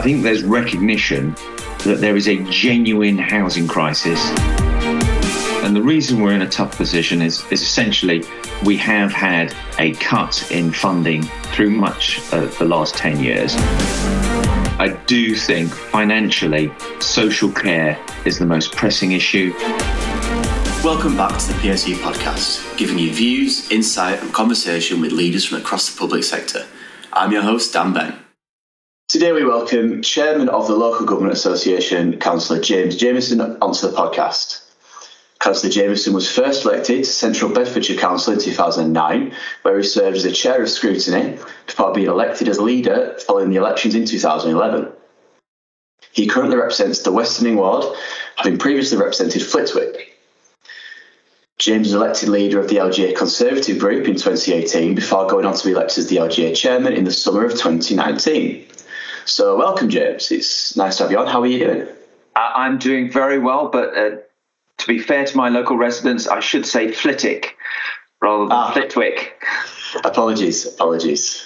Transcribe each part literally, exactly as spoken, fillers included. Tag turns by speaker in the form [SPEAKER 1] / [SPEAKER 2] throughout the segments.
[SPEAKER 1] I think there's recognition that there is a genuine housing crisis. And the reason we're in a tough position is, is essentially we have had a cut in funding through much of the last ten years. I do think financially, social care is the most pressing issue.
[SPEAKER 2] Welcome back to the P S U podcast, giving you views, insight and conversation with leaders from across the public sector. I'm your host, Dan Benn. Today we welcome Chairman of the Local Government Association, Councillor James Jamieson, onto the podcast. Councillor Jamieson was first elected to Central Bedfordshire Council in two thousand nine, where he served as a Chair of Scrutiny before being elected as leader following the elections in two thousand eleven. He currently represents the Westerning Ward, having previously represented Flitwick. James was elected leader of the L G A Conservative Group in twenty eighteen before going on to be elected as the L G A Chairman in the summer of twenty nineteen. So welcome, James. It's nice to have you on. How are you doing?
[SPEAKER 1] I'm doing very well, but uh, to be fair to my local residents, I should say Flitwick rather than ah, Flitwick.
[SPEAKER 2] Apologies, apologies.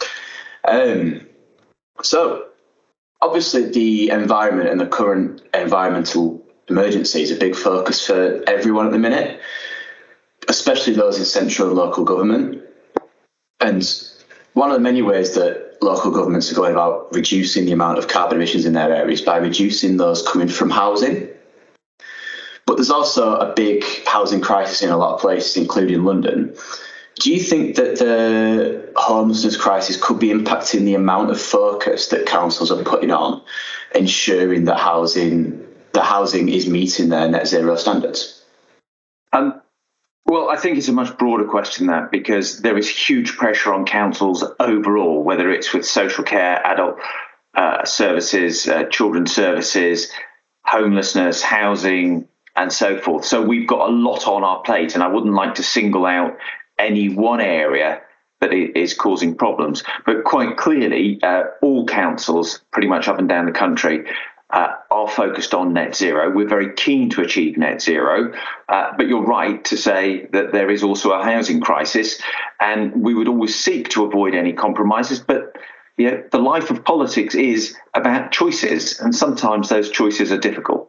[SPEAKER 2] Um, so, obviously the environment and the current environmental emergency is a big focus for everyone at the minute, especially those in central and local government. And one of the many ways that local governments are going about reducing the amount of carbon emissions in their areas by reducing those coming from housing. But there's also a big housing crisis in a lot of places, including London. Do you think that the homelessness crisis could be impacting the amount of focus that councils are putting on ensuring that housing, that housing is meeting their net zero standards?
[SPEAKER 1] Um, well, I think it's a much broader question than that, because there is huge pressure on councils overall, whether it's with social care, adult uh, services, uh, children's services, homelessness, housing, and so forth. So we've got a lot on our plate, and I wouldn't like to single out any one area that is causing problems. But quite clearly, uh, all councils pretty much up and down the country uh, are focused on net zero. We're very keen to achieve net zero, uh, but you're right to say that there is also a housing crisis, and we would always seek to avoid any compromises. But you know, the life of politics is about choices, and sometimes those choices are difficult.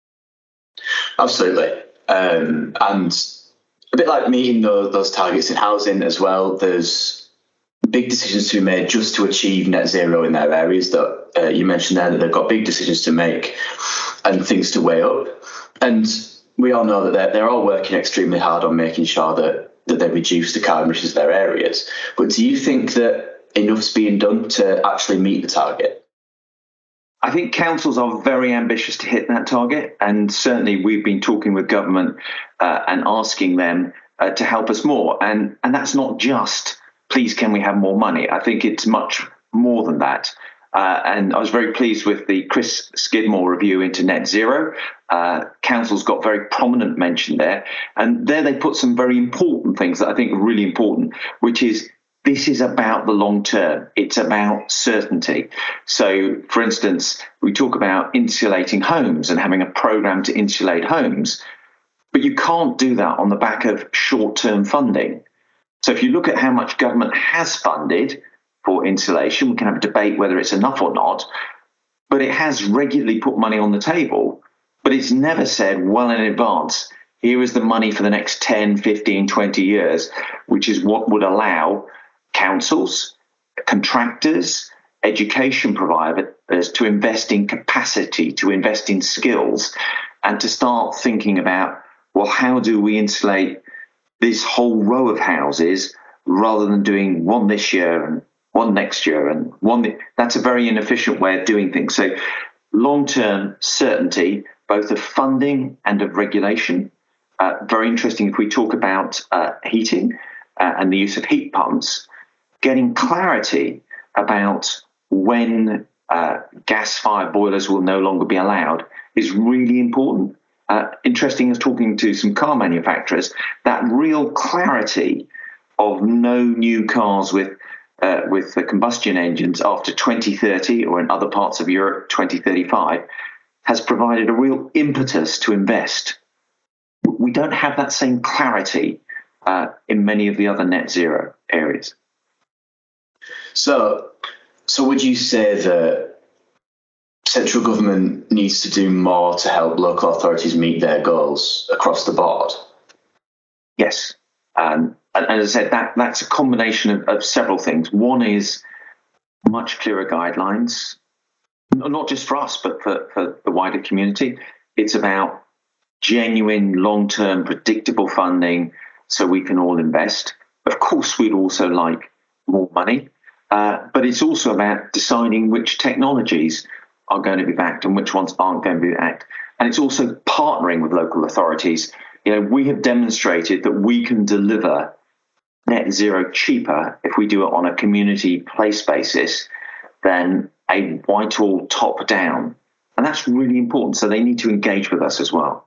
[SPEAKER 2] Absolutely. Um, and a bit like meeting those, those targets in housing as well, there's big decisions to be made just to achieve net zero in their areas that uh, you mentioned there, that they've got big decisions to make and things to weigh up. And we all know that they're, they're all working extremely hard on making sure that, that they reduce the carbon emissions of their areas. But do you think that enough's being done to actually meet the target?
[SPEAKER 1] I think councils are very ambitious to hit that target, and certainly we've been talking with government uh, and asking them uh, to help us more. And, and that's not just, please, can we have more money? I think it's much more than that. Uh, and I was very pleased with the Chris Skidmore review into net zero. Uh, council's got very prominent mention there. And there they put some very important things that I think are really important, which is this is about the long term. It's about certainty. So, for instance, we talk about insulating homes and having a program to insulate homes, but you can't do that on the back of short-term funding. So if you look at how much government has funded for insulation, we can have a debate whether it's enough or not, but it has regularly put money on the table, but it's never said well in advance, here is the money for the next ten, fifteen, twenty years, which is what would allow councils, contractors, education providers to invest in capacity, to invest in skills, and to start thinking about, well, how do we insulate this whole row of houses rather than doing one this year and one next year and one. Th- that's a very inefficient way of doing things. So long-term certainty, both of funding and of regulation. Uh, very interesting if we talk about uh, heating uh, and the use of heat pumps. Getting clarity about when uh, gas-fired boilers will no longer be allowed is really important. Uh, interesting as talking to some car manufacturers, that real clarity of no new cars with uh, with the combustion engines after twenty thirty, or in other parts of Europe twenty thirty-five, has provided a real impetus to invest. We don't have that same clarity uh, in many of the other net zero areas.
[SPEAKER 2] So, so would you say that central government needs to do more to help local authorities meet their goals across the board?
[SPEAKER 1] Yes. Um, and, and as I said, that, that's a combination of, of several things. One is much clearer guidelines, not just for us, but for, for the wider community. It's about genuine, long-term, predictable funding so we can all invest. Of course, we'd also like more money, uh, but it's also about deciding which technologies are going to be backed and which ones aren't going to be backed. And it's also partnering with local authorities. You know, we have demonstrated that we can deliver net zero cheaper if we do it on a community place basis than a Whitehall top down. And that's really important. So they need to engage with us as well.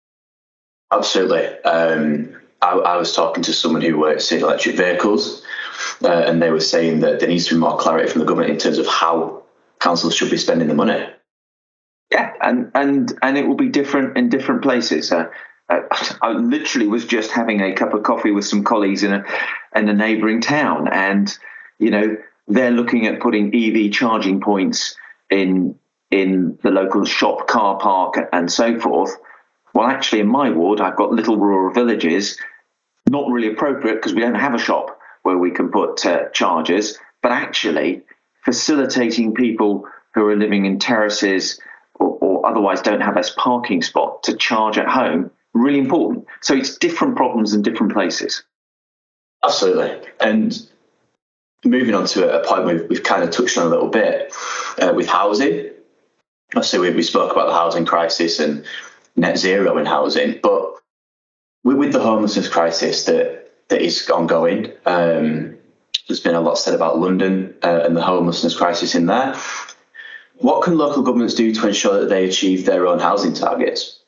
[SPEAKER 2] Absolutely. Um, I, I was talking to someone who works in electric vehicles, uh, and they were saying that there needs to be more clarity from the government in terms of how councils should be spending the money.
[SPEAKER 1] Yeah, and and and it will be different in different places. Uh, uh, I literally was just having a cup of coffee with some colleagues in a in a neighbouring town, and you know they're looking at putting E V charging points in in the local shop car park and so forth. Well, actually, in my ward, I've got little rural villages, not really appropriate because we don't have a shop where we can put uh, chargers, but actually facilitating people who are living in terraces or, or otherwise don't have a parking spot to charge at home, really important. So it's different problems in different places.
[SPEAKER 2] Absolutely. And moving on to a point we've, we've kind of touched on a little bit uh, with housing. So we, we spoke about the housing crisis and net zero in housing, but with, with the homelessness crisis that, that is ongoing, um, there's been a lot said about London uh, and the homelessness crisis in there. What can local governments do to ensure that they achieve their own housing targets?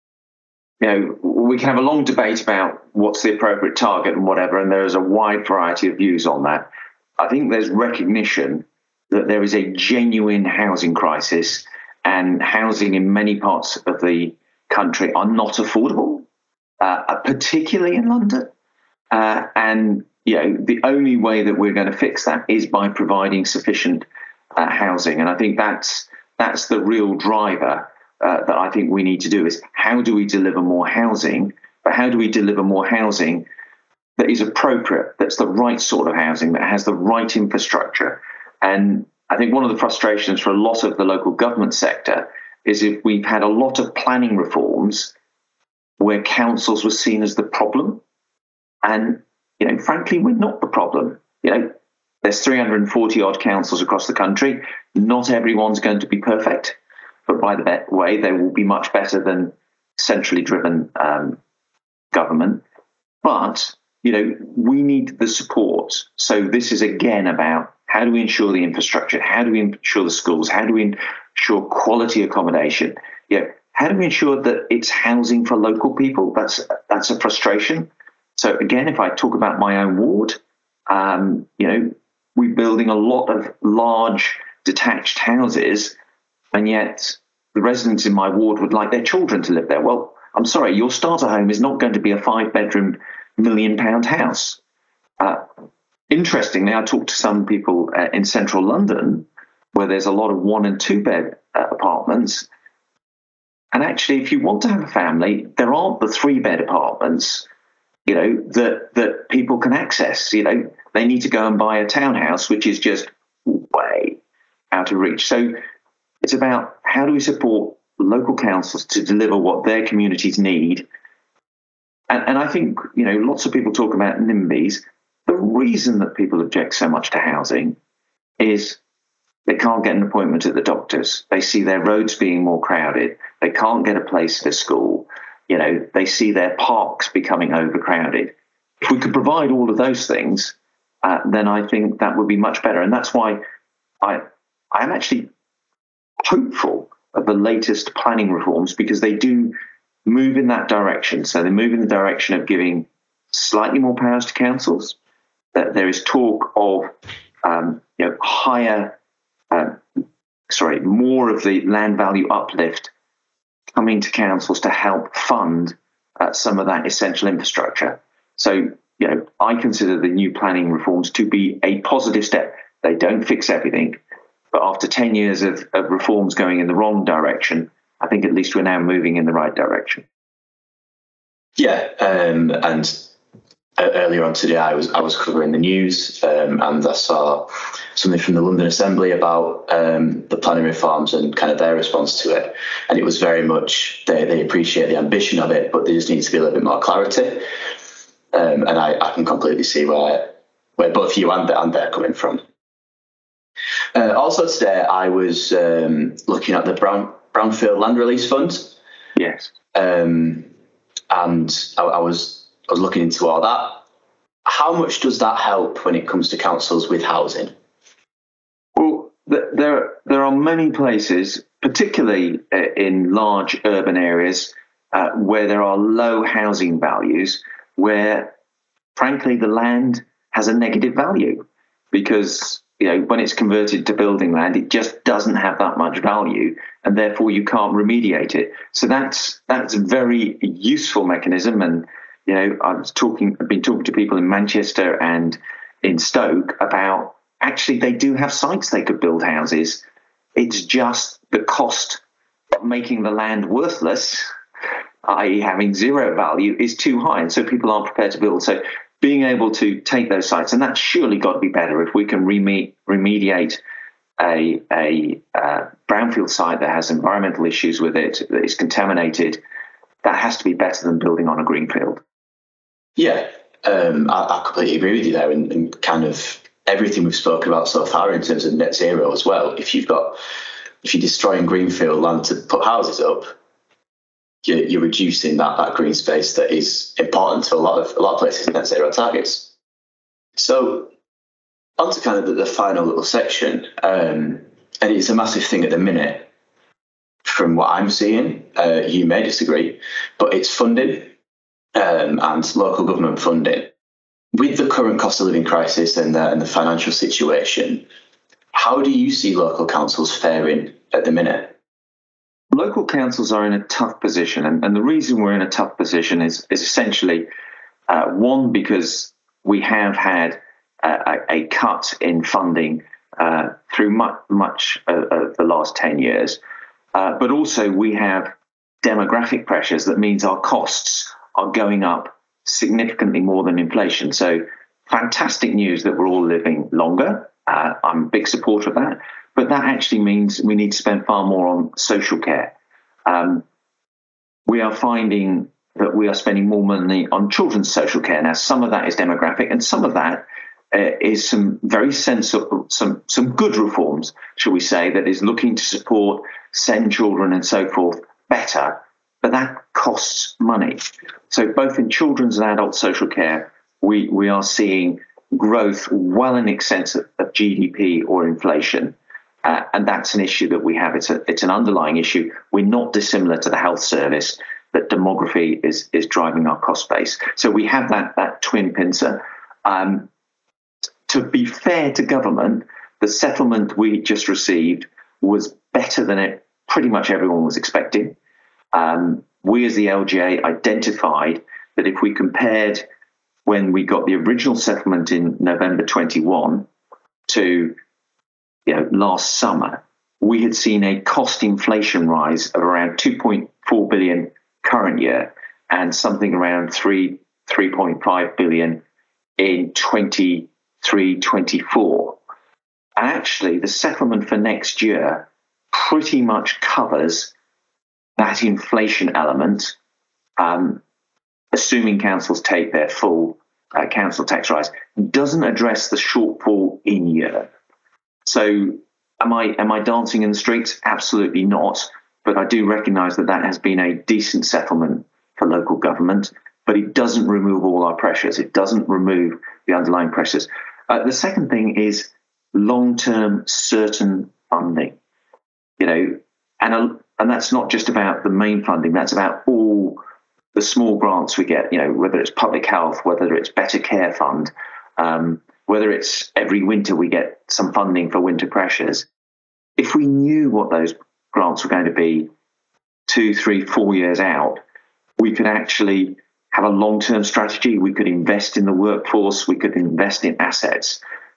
[SPEAKER 1] You know, we can have a long debate about what's the appropriate target and whatever, and there is a wide variety of views on that. I think there's recognition that there is a genuine housing crisis, and housing in many parts of the country are not affordable, uh, particularly in London. Uh, and, you know, the only way that we're going to fix that is by providing sufficient uh, housing. And I think that's that's the real driver uh, that I think we need to do is how do we deliver more housing, but how do we deliver more housing that is appropriate, that's the right sort of housing, that has the right infrastructure. And I think one of the frustrations for a lot of the local government sector is if we've had a lot of planning reforms where councils were seen as the problem. And, you know, frankly, we're not the problem. You know, there's three hundred forty odd councils across the country. Not everyone's going to be perfect, but by the way, they will be much better than centrally driven um, government. But, you know, we need the support. So this is again about how do we ensure the infrastructure? How do we ensure the schools? How do we ensure quality accommodation? You know, how do we ensure that it's housing for local people? That's that's a frustration. So again, if I talk about my own ward, um, you know, we're building a lot of large detached houses, and yet the residents in my ward would like their children to live there. Well, I'm sorry, your starter home is not going to be a five-bedroom, million-pound house. Uh, interestingly, I talked to some people uh, in central London where there's a lot of one- and two-bed uh, apartments. And actually, if you want to have a family, there aren't the three-bed apartments, you know, that that people can access. You know, they need to go and buy a townhouse, which is just way out of reach. So it's about how do we support local councils to deliver what their communities need. And, and I think, you know, lots of people talk about NIMBYs. The reason that people object so much to housing is they can't get an appointment at the doctor's. They see their roads being more crowded. They can't get a place for school. You know, they see their parks becoming overcrowded. If we could provide all of those things, uh, then I think that would be much better. And that's why I I'm actually hopeful of the latest planning reforms, because they do move in that direction. So they move in the direction of giving slightly more powers to councils. That there is talk of um, you know higher, uh, sorry, more of the land value uplift coming to councils to help fund uh, some of that essential infrastructure. So, you know, I consider the new planning reforms to be a positive step. They don't fix everything, But after ten years of, of reforms going in the wrong direction, I think at least we're now moving in the right direction.
[SPEAKER 2] Yeah, um, and earlier on today, I was I was covering the news, um, and I saw something from the London Assembly about um, the planning reforms and kind of their response to it. And it was very much they, they appreciate the ambition of it, but there just needs to be a little bit more clarity. Um, and I, I can completely see where where both you and, and they're coming from. Uh, also today, I was um, looking at the Brown, Brownfield Land Release Fund.
[SPEAKER 1] Yes.
[SPEAKER 2] Um, and I, I was I was looking into all that. How much does that help when it comes to councils with housing?
[SPEAKER 1] Well, th- there there are many places, particularly uh, in large urban areas, uh, where there are low housing values, where, frankly, the land has a negative value because, you know, when it's converted to building land, it just doesn't have that much value, and therefore you can't remediate it. So that's that's a very useful mechanism. And, you know, I was talking, I've been talking to people in Manchester and in Stoke about actually they do have sites they could build houses. It's just the cost of making the land worthless, that is having zero value, is too high. And so people aren't prepared to build. So being able to take those sites, and that's surely got to be better if we can reme- remediate a, a uh, brownfield site that has environmental issues with it, that is contaminated, that has to be better than building on a greenfield.
[SPEAKER 2] Yeah, um, I, I completely agree with you there, and, and kind of everything we've spoken about so far in terms of net zero as well. If you've got, if you're destroying greenfield land to put houses up, you're, you're reducing that, that green space that is important to a lot of a lot of places in net zero targets. So, on to kind of the, the final little section, um, and it's a massive thing at the minute. From what I'm seeing, uh, you may disagree, but it's funding. Um, and local government funding. With the current cost of living crisis and the, and the financial situation, how do you see local councils faring at the minute?
[SPEAKER 1] Local councils are in a tough position, and, and the reason we're in a tough position is, is essentially, uh, one, because we have had uh, a, a cut in funding uh, through much, much of, of the last ten years, uh, but also we have demographic pressures that means our costs are going up significantly more than inflation. So fantastic news that we're all living longer. Uh, I'm a big supporter of that. But that actually means we need to spend far more on social care. Um, we are finding that we are spending more money on children's social care. Now, some of that is demographic, and some of that uh, is some very sensible, some, some good reforms, shall we say, that is looking to support, send children and so forth better. But that costs money. So both in children's and adult social care, we, we are seeing growth well in excess of, of G D P or inflation. Uh, and that's an issue that we have. It's a, it's an underlying issue. We're not dissimilar to the health service, that demography is, is driving our cost base. So we have that, that twin pincer. Um, to be fair to government, the settlement we just received was better than it pretty much everyone was expecting. Um, we as the L G A identified that if we compared when we got the original settlement in November twenty-one to, you know, last summer, we had seen a cost inflation rise of around two point four billion current year and something around three, three point five billion in twenty-three, twenty-four. And actually, the settlement for next year pretty much covers that inflation element, um, assuming councils take their full uh, council tax rise, doesn't address the shortfall in year. So am I am I dancing in the streets? Absolutely not. But I do recognise that that has been a decent settlement for local government, but it doesn't remove all our pressures. It doesn't remove the underlying pressures. Uh, the second thing is long-term certain funding. You know, and a, And that's not just about the main funding, that's about all the small grants we get, you know, whether it's public health, whether it's Better Care Fund, um, whether it's every winter we get some funding for winter pressures. If we knew what those grants were going to be two, three, four years out, we could actually have a long-term strategy. We could invest in the workforce. We could invest in assets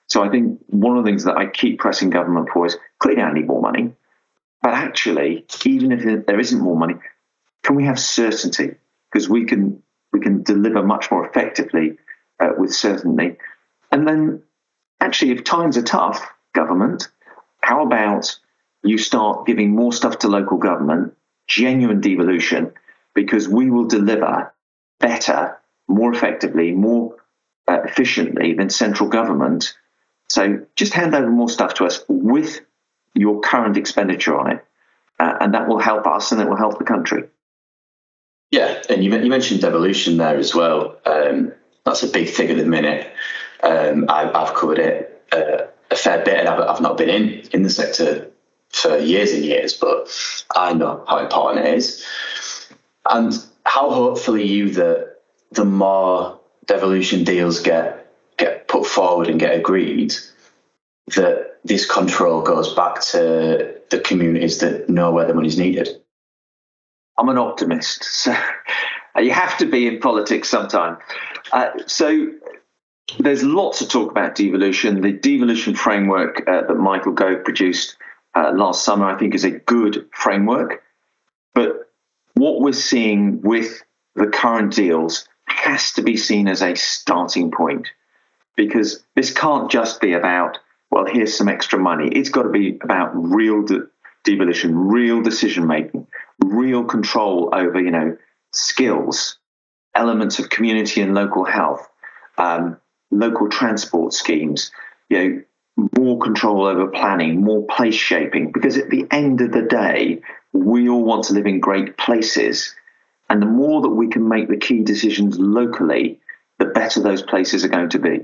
[SPEAKER 1] So I think one of the things that I keep pressing government for is clearly I need more money. But actually, even if there isn't more money, can we have certainty? Because we can we can deliver much more effectively uh, with certainty. And then actually, if times are tough, government, how about you start giving more stuff to local government, genuine devolution, because we will deliver better, more effectively, more uh, efficiently than central government. So just hand over more stuff to us with your current expenditure on it, uh, and that will help us and it will help the country.
[SPEAKER 2] Yeah, and you, you mentioned devolution there as well. Um, that's a big thing at the minute. Um, I, I've covered it uh, a fair bit, and I've, I've not been in, in the sector for years and years, but I know how important it is. And how hopeful are you that the more devolution deals get get put forward and get agreed, that this control goes back to the communities that know where the money's needed?
[SPEAKER 1] I'm an optimist, so you have to be in politics sometime. Uh, so there's lots of talk about devolution. The devolution framework uh, that Michael Gove produced uh, last summer, I think, is a good framework. But what we're seeing with the current deals has to be seen as a starting point, because this can't just be about, well, here's some extra money. It's got to be about real de- devolution, real decision making, real control over, you know, skills, elements of community and local health, um, local transport schemes, you know, more control over planning, more place shaping, because at the end of the day, we all want to live in great places. And the more that we can make the key decisions locally, the better those places are going to be.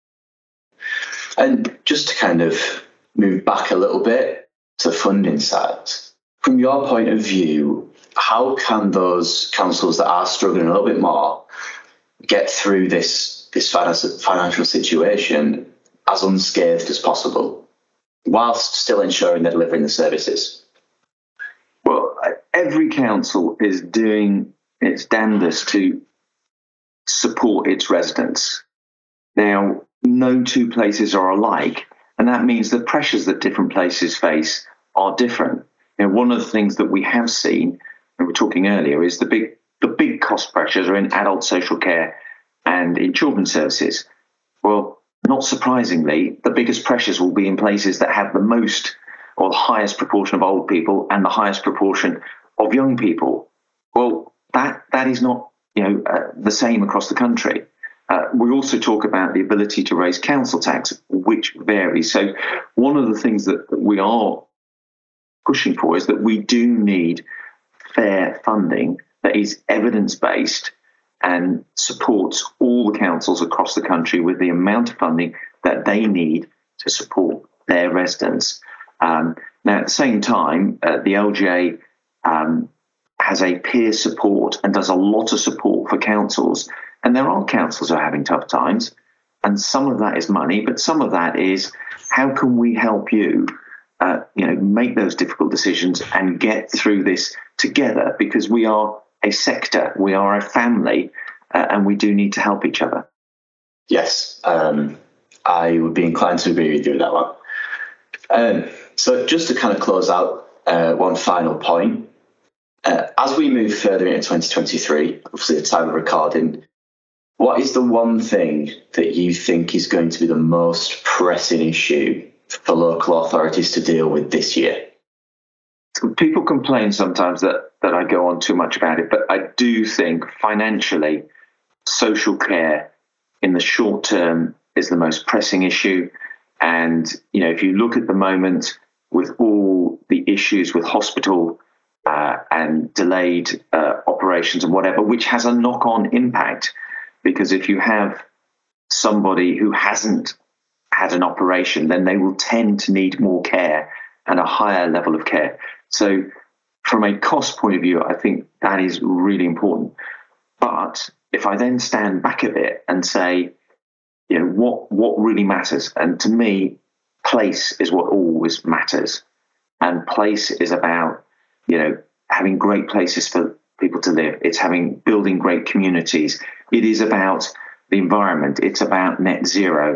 [SPEAKER 2] And just to kind of move back a little bit to funding side, from your point of view, how can those councils that are struggling a little bit more get through this, this financial situation as unscathed as possible, whilst still ensuring they're delivering the services?
[SPEAKER 1] Well, every council is doing its damnedest to support its residents. Now, no two places are alike, and that means the pressures that different places face are different. You know, one of the things that we have seen, and we were talking earlier, is the big the big cost pressures are in adult social care and in children's services. Well, not surprisingly, the biggest pressures will be in places that have the most or the highest proportion of old people and the highest proportion of young people. Well, that that is not, you know, uh, the same across the country. Uh, we also talk about the ability to raise council tax, which varies. So one of the things that we are pushing for is that we do need fair funding that is evidence-based and supports all the councils across the country with the amount of funding that they need to support their residents. Um, now, at the same time, uh, the L G A um, has a peer support and does a lot of support for councils. And there are councils who are having tough times, and some of that is money, but some of that is how can we help you, uh, you know, make those difficult decisions and get through this together, because we are a sector, we are a family, uh, and we do need to help each other.
[SPEAKER 2] Yes, um, I would be inclined to agree with you with that one. Um, so just to kind of close out uh, one final point, uh, as we move further into twenty twenty-three, obviously the time of recording, what is the one thing that you think is going to be the most pressing issue for local authorities to deal with this year?
[SPEAKER 1] People complain sometimes that, that I go on too much about it, but I do think financially, social care in the short term is the most pressing issue. And, you know, if you look at the moment with all the issues with hospital uh, and delayed uh, operations and whatever, which has a knock-on impact, because if you have somebody who hasn't had an operation, then they will tend to need more care and a higher level of care. So from a cost point of view, I think that is really important. But if I then stand back a bit and say, you know, what, what really matters? And to me, place is what always matters. And place is about, you know, having great places for people to live. It's having building great communities. It is about the environment. It's about net zero.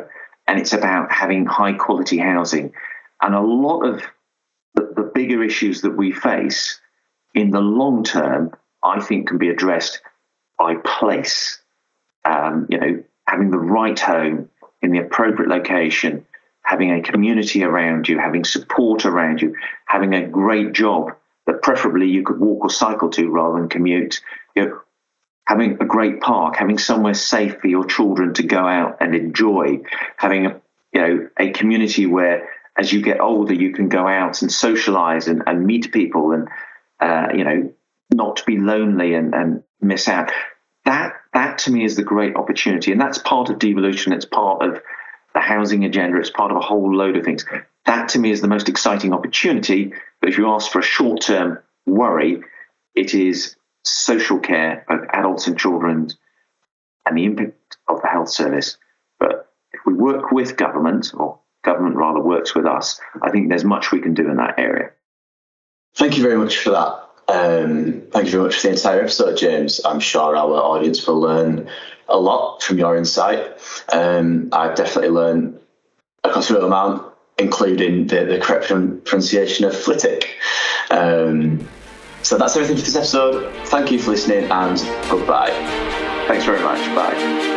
[SPEAKER 1] and it's about having high quality housing. And a lot of the, the bigger issues that we face in the long term, I think, can be addressed by place. Um, you know, having the right home in the appropriate location, having a community around you, having support around you, having a great job that preferably you could walk or cycle to rather than commute. You know, having a great park, having somewhere safe for your children to go out and enjoy, having a you know a community where as you get older you can go out and socialize and, and meet people and uh, you know not to be lonely and, and miss out. That that to me is the great opportunity, and that's part of devolution. It's part of the housing agenda. It's part of a whole load of things. That to me is the most exciting opportunity. But if you ask for a short-term worry, it is social care of adults and children and the impact of the health service. But if we work with government, or government rather works with us, I think there's much we can do in that area.
[SPEAKER 2] Thank you very much for that. Um, thank you very much for the entire episode, James. I'm sure our audience will learn a lot from your insight. Um, I've definitely learned a considerable amount, including the, the correct pronunciation of Flitwick. Um, so that's everything for this episode. Thank you for listening, and goodbye.
[SPEAKER 1] Thanks very much. Bye.